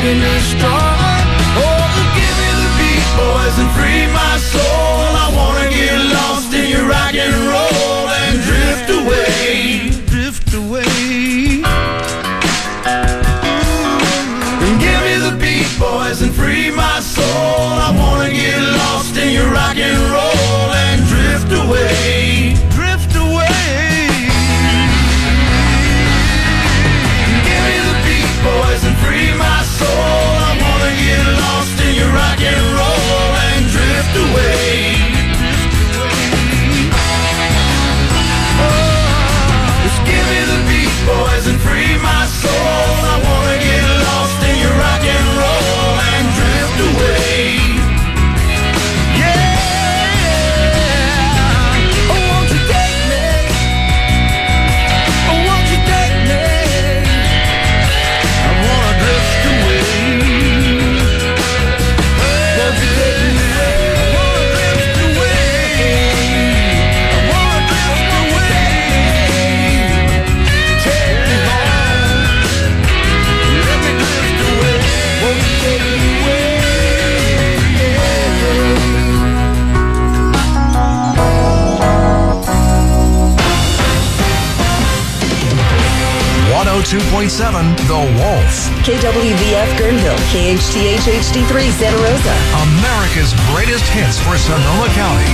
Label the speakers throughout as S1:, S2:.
S1: making me strong. Oh, give me the beat, boys, and free my soul. I wanna get lost in your rock and roll and drift away, drift away. Give me the beat, boys, and free my soul. I wanna get lost in your rock and roll and drift away, drift away. Give me the beat, boys, and free my soul. I wanna get lost in your rock and roll and drift away. Give me the beat, boys, and free my soul. I wanna get lost in your rock and roll and drift away. Yeah, oh, won't you take me? Oh, won't you take me? I wanna drift away. Won't you take me away? I wanna drift away. I wanna drift away. Take me home. Let me drift away. Won't you take me away?
S2: 102.7 The Wolf.
S3: KWVF Guerneville, KHTH HD3 Santa Rosa.
S2: America's greatest hits for Sonoma County.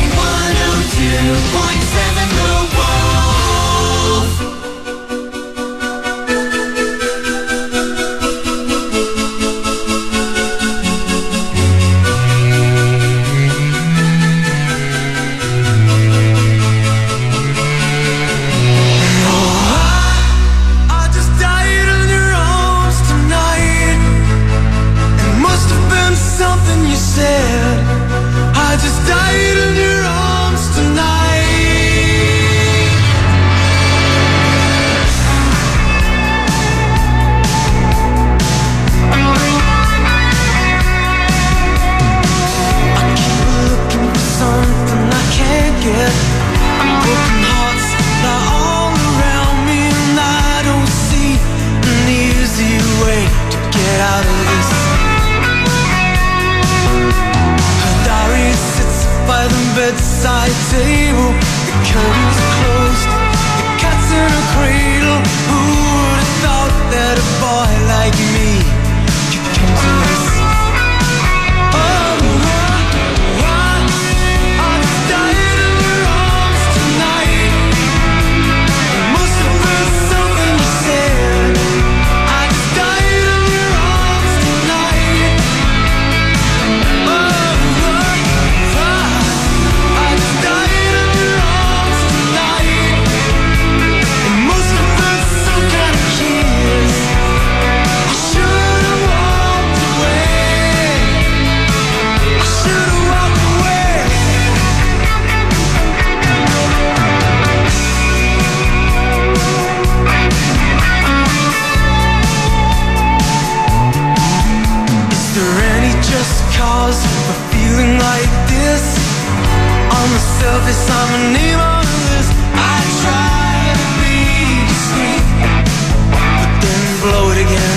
S1: 102.7 The Wolf. I just died in your arms tonight. It must have been something you said. I just died in your arms tonight. I keep looking for something I can't get. Broken hearts lie all around me, and I don't see an easy way to get out of this. Her diary sits by the bedside table. The curtains are closed, the cat's in a cradle. Who would have thought that a boy like me could come to this? I just died in your arms tonight. It must have been something you said. I just died in your arms tonight. I just died in your arms tonight. It must have been some kind of kiss. I should have walked away. I should have walked away. Is there any just cause for feeling like this? On the surface, I'm a name on the list. I try to be discreet, but then blow it again.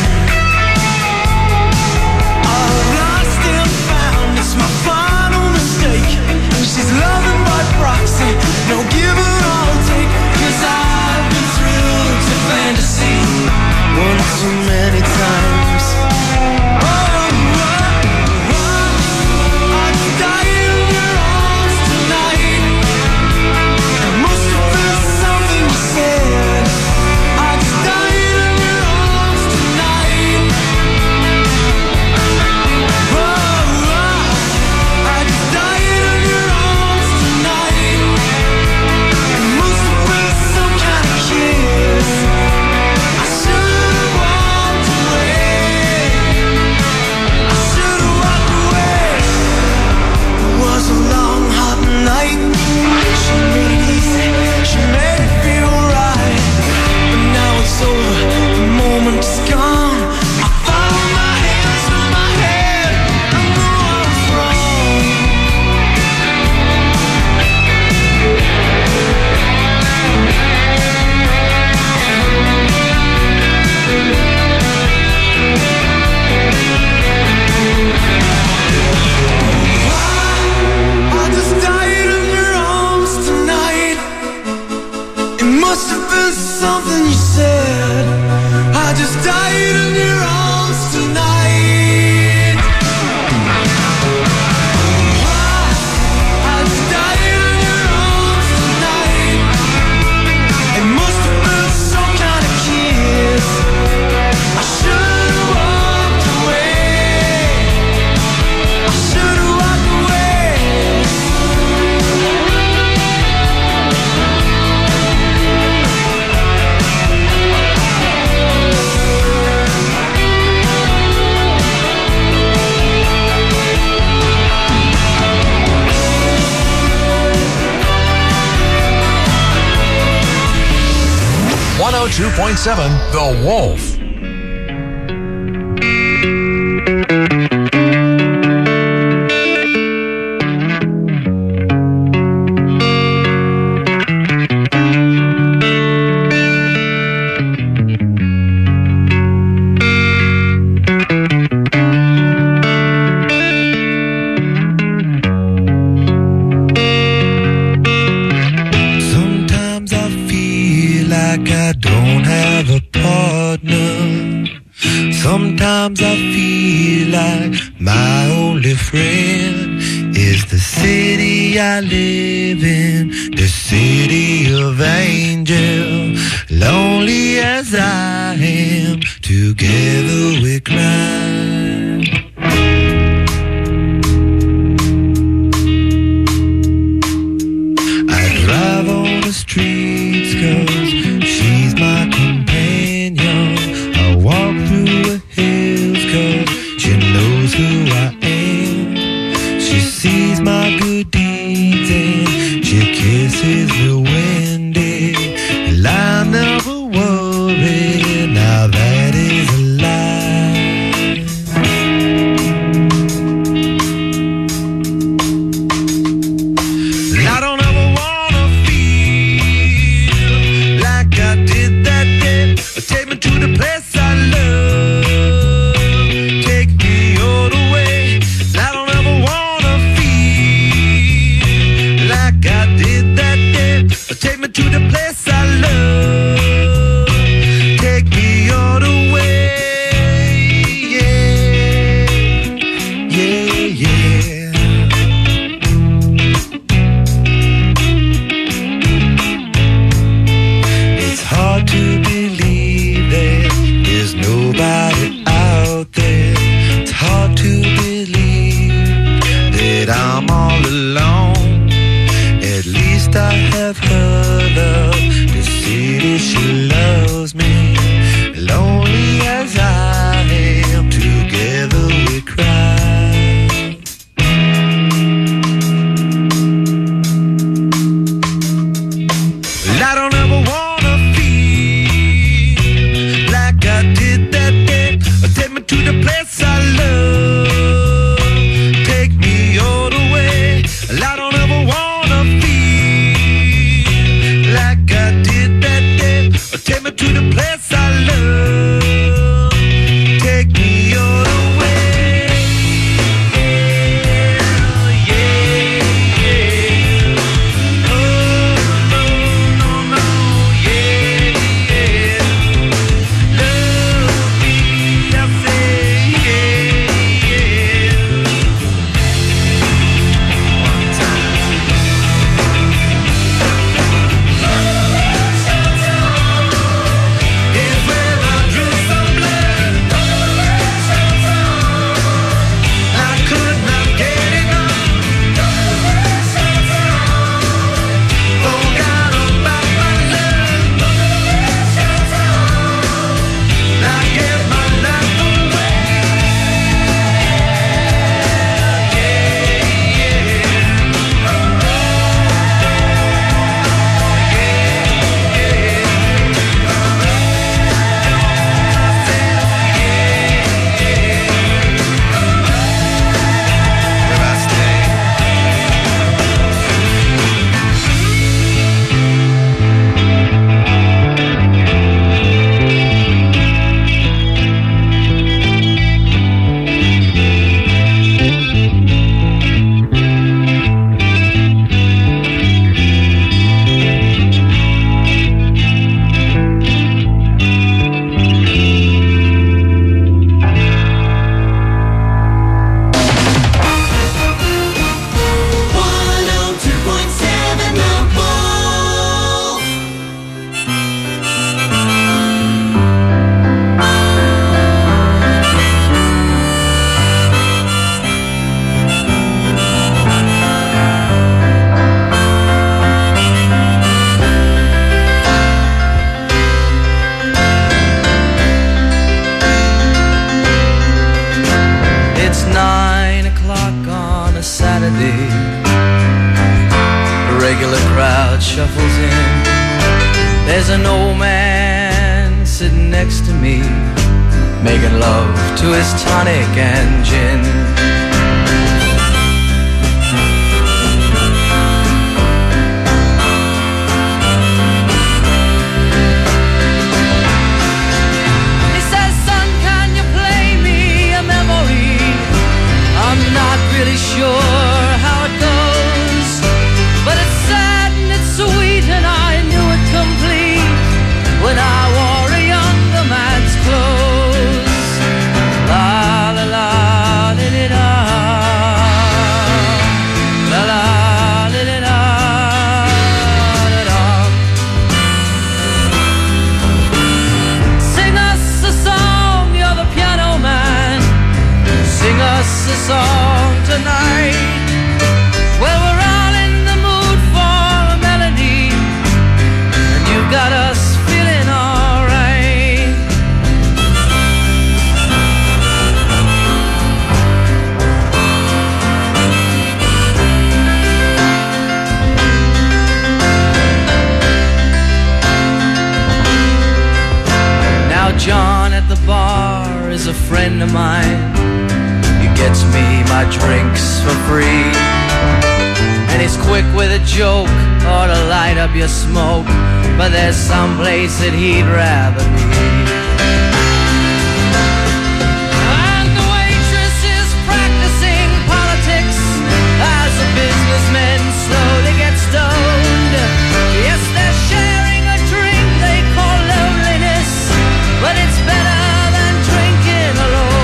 S1: I've lost and found, it's my final mistake. And she's loving by proxy, no give or I'll take. 'Cause I've been thrilled to fantasy one too many times. I just died in your arms tonight. It must have been something you said. I just died in your arms tonight. died in your arms tonight. I died in your arms tonight. It must have been some kind of kiss. I should have walked away. I should have walked away.
S2: The Wolf.
S1: Sometimes I feel like I don't have a partner. Sometimes I feel like my only friend is the city I live in, the city of angels. Lonely as I am, together we climb. I drive on the streets 'cause she's my companion. I walk through the hills 'cause she knows who I am. She sees my good deeds and she kisses me when day. And I never worry, now that is a lie. I don't ever wanna feel like I did that day. Take me to the place I love. Take me all the way. I don't ever wanna feel like I did that day. Take me to the place I love. Take me all the way. Yeah, yeah, yeah. It's hard to believe that there's nobody out there. It's hard to believe that I'm all alone. At least I have her love. The city, she loves me. Lonely as I am, together we cry. I don't ever wanna feel like I did that day. Take me to the place I love. Take me all the way. I don't ever wanna feel like I did that day. Take me to the place I love. Take me all the way. Yeah, yeah. Oh, no, no, no, yeah, yeah. Love,
S4: There's an old man sitting next to me, making love to his tonic and gin. He says, son, can you play me a memory? I'm not really sure how it goes, but it's sad and it's sweet and I knew it complete when I wore a younger man's clothes. La la la li li da, la la li li da da da. Sing us a song, you're the piano man. Sing us a song tonight. Well, we're all in the mood for a melody, and you got us feeling alright. Now John at the bar is a friend of mine. He gets me my drinks for free, and he's quick with a joke or to light up your smoke, but there's some place that he'd rather be. And the waitress is practicing politics as the businessmen slowly get stoned. Yes, they're sharing a drink they call loneliness, but it's better than drinking alone.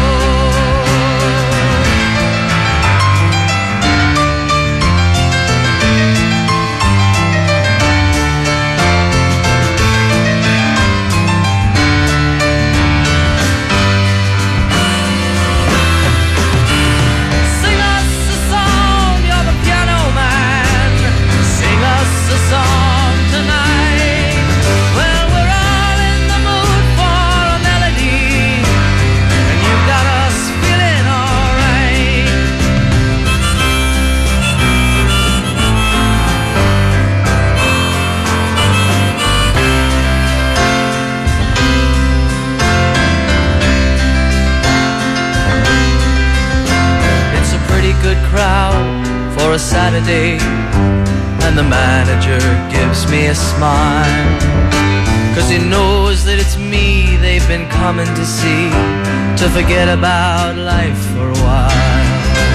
S4: Sing us a song, you're the piano man. Sing us a song tonight. Well, we're all in the mood for a melody, and you got us feeling alright. It's a pretty good crowd for a Saturday, and the manager gives me a smile, 'cause he knows that it's me they've been coming to see, to forget about life for a while.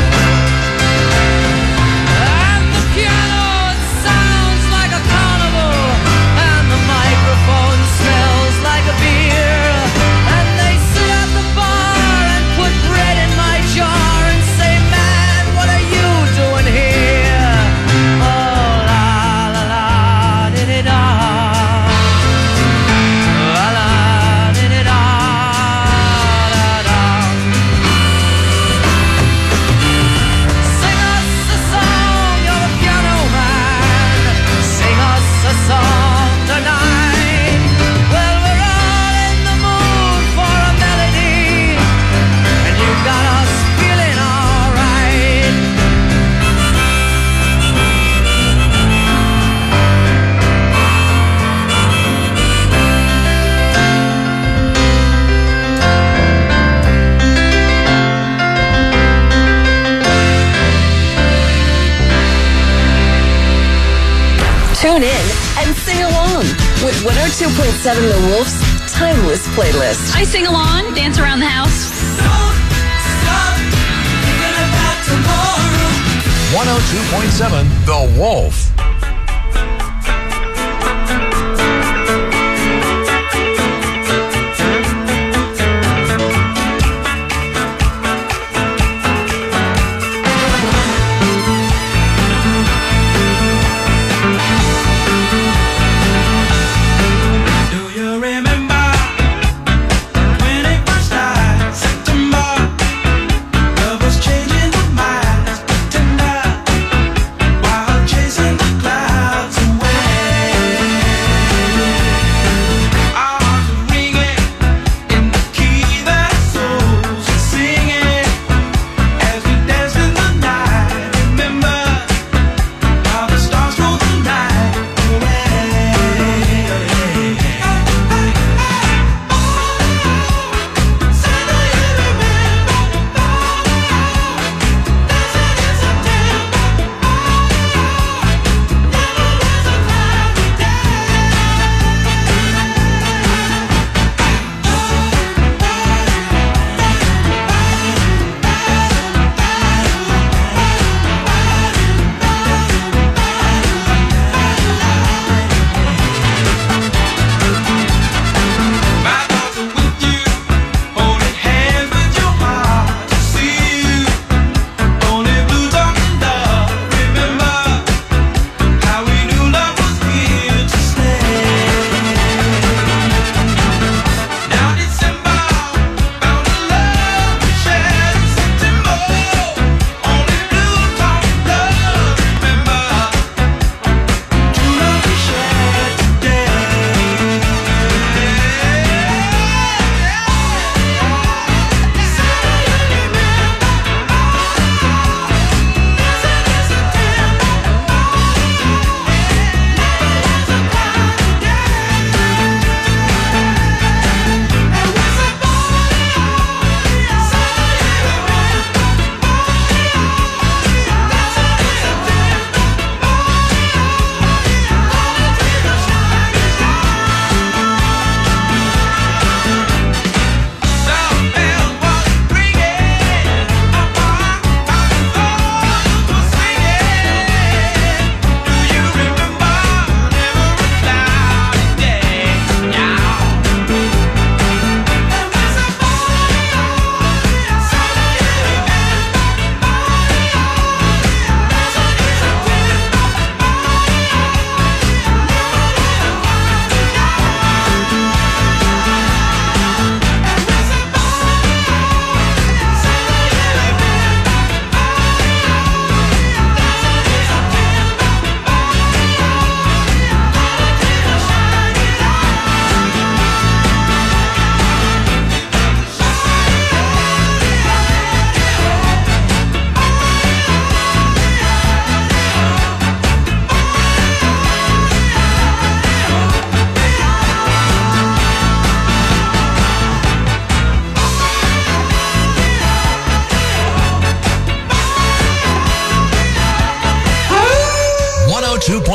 S4: And the piano, it sounds like a carnival, and the microphone smells like a beer, and they sit at the bar and put bread in my jar and say, man, what are you doing here? Oh, la la la di di da, la la di di da da da. Sing us a song, you're a piano man. Sing us a song tonight. Well, we're all in the mood for a melody, and you got us feeling alright.
S3: Tune in and sing along with 102.7 The Wolf's Timeless Playlist.
S5: I sing along, dance around the house.
S1: Don't stop thinking about tomorrow.
S2: 102.7 The Wolf.
S1: Do you remember when it first started? September, love was changing the minds, tender, while chasing the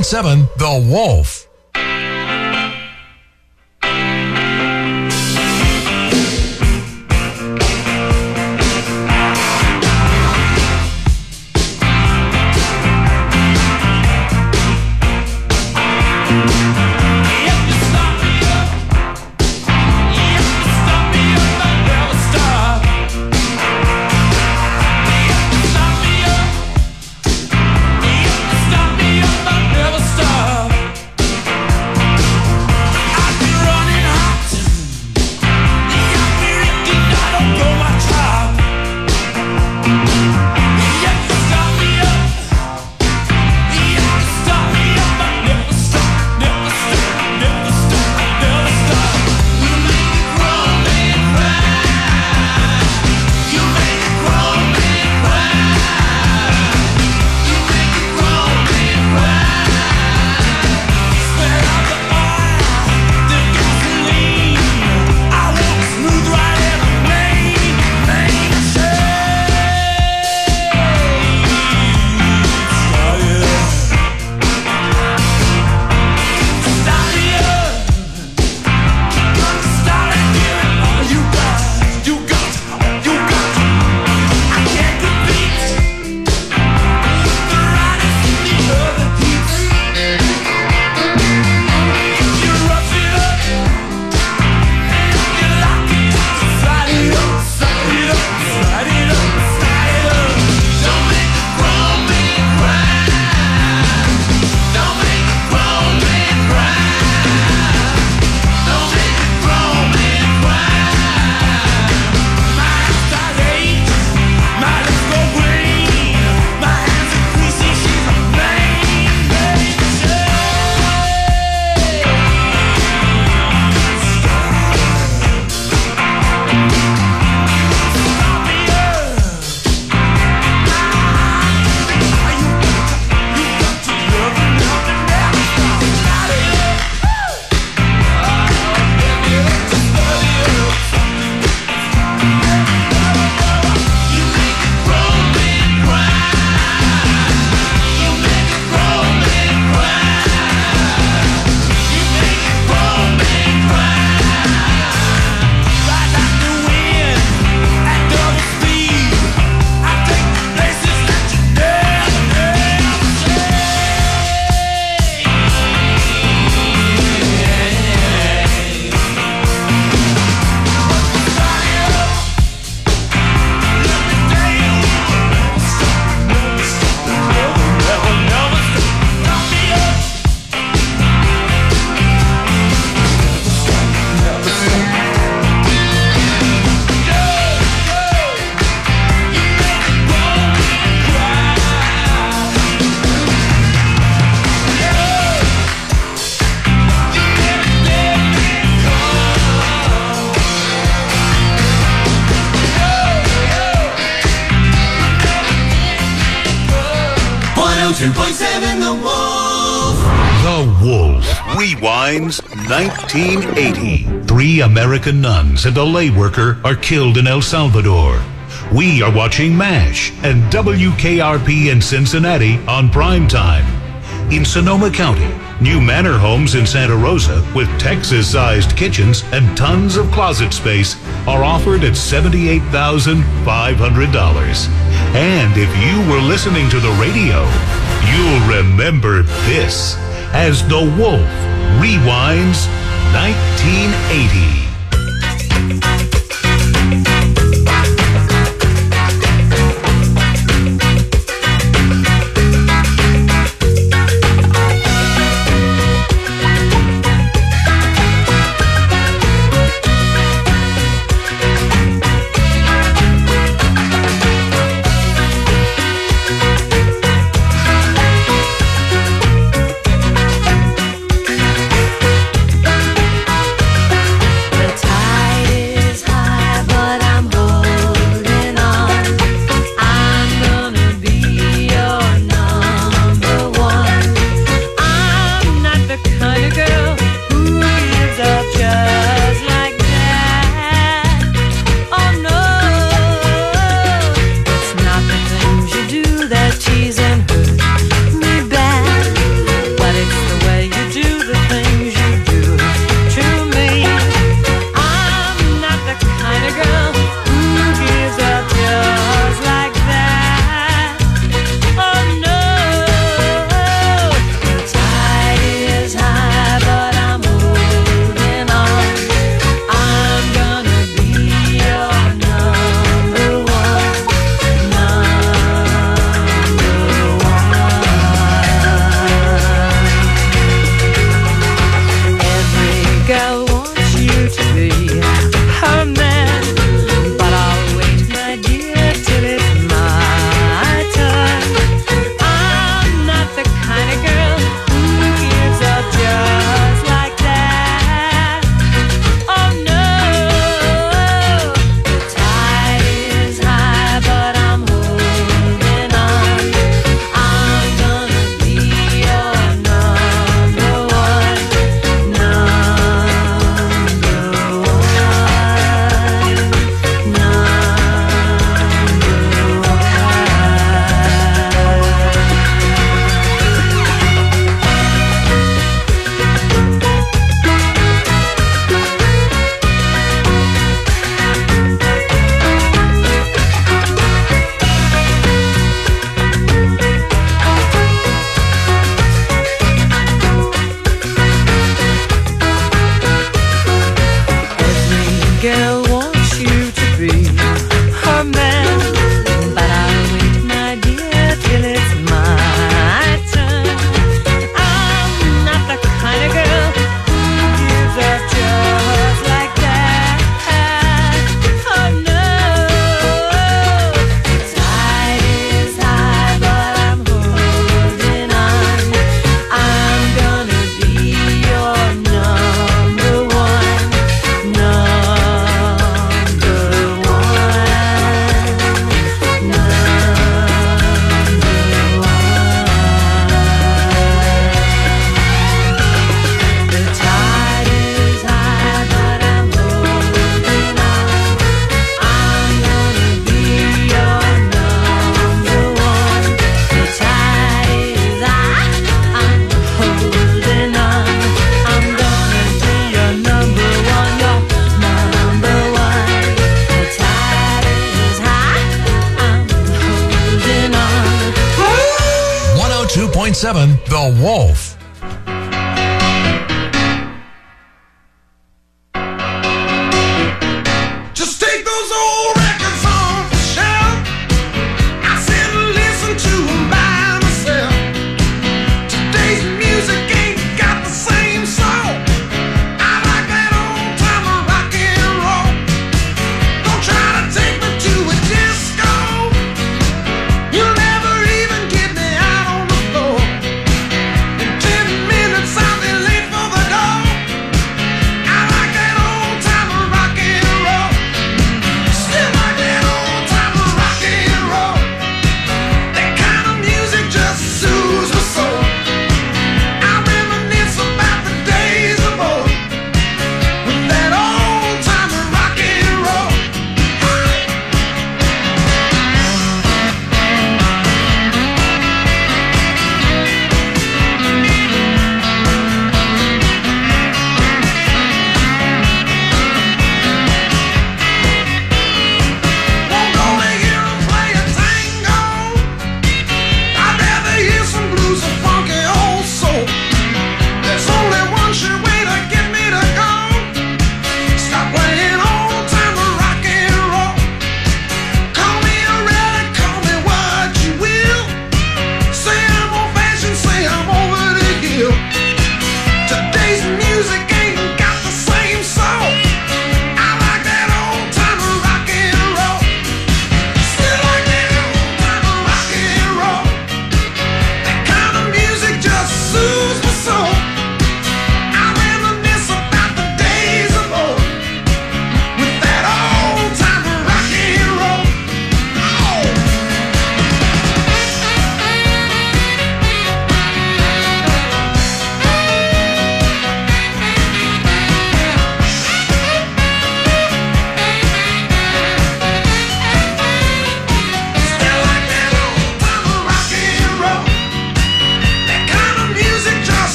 S2: 102.7 The Wolf.
S6: The Wolf rewinds 1980. 3 American nuns and a lay worker are killed in El Salvador. We are watching MASH and WKRP in Cincinnati on primetime. In Sonoma County, new manor homes in Santa Rosa with Texas-sized kitchens and tons of closet space are offered at $78,500. And if you were listening to the radio, you'll remember this as The Wolf rewinds 1980.
S2: 102.7 The Wolf.